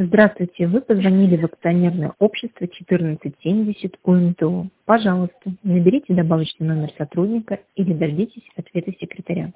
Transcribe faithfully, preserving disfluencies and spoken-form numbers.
Здравствуйте, вы позвонили в акционерное общество четырнадцать семьдесят УМТУ. Пожалуйста, наберите добавочный номер сотрудника или дождитесь ответа секретаря.